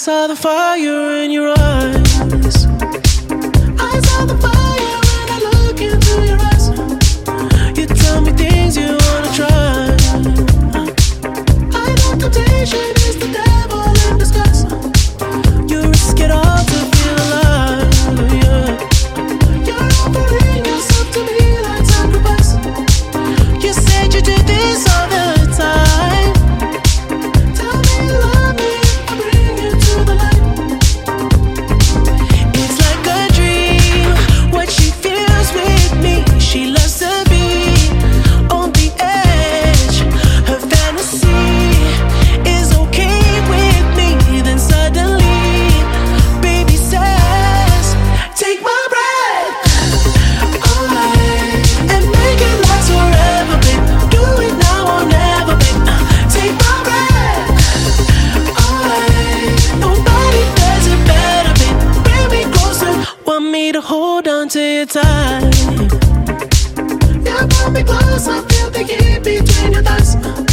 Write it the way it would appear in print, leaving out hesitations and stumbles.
saw the fire in your eyes. I saw the fire when I look into your eyes. You tell me things you wanna try. I know temptation is the devil in disguise. You risk it all to feel alive, yeah. You're offering yourself to me like sacrifice. You said you do this all the time. Tell me you love me, I bring you to the light. It's like a dream, what she feels with me. She loves to be on the edge. Her fantasy is okay with me. Then suddenly, baby says, take my breath away and make it last forever, babe. Do it now or never, babe. Take my breath away. Nobody does it better, babe. Bring me closer, want me to hold on to your tight. Yeah, pull me close, I feel the heat between your thighs.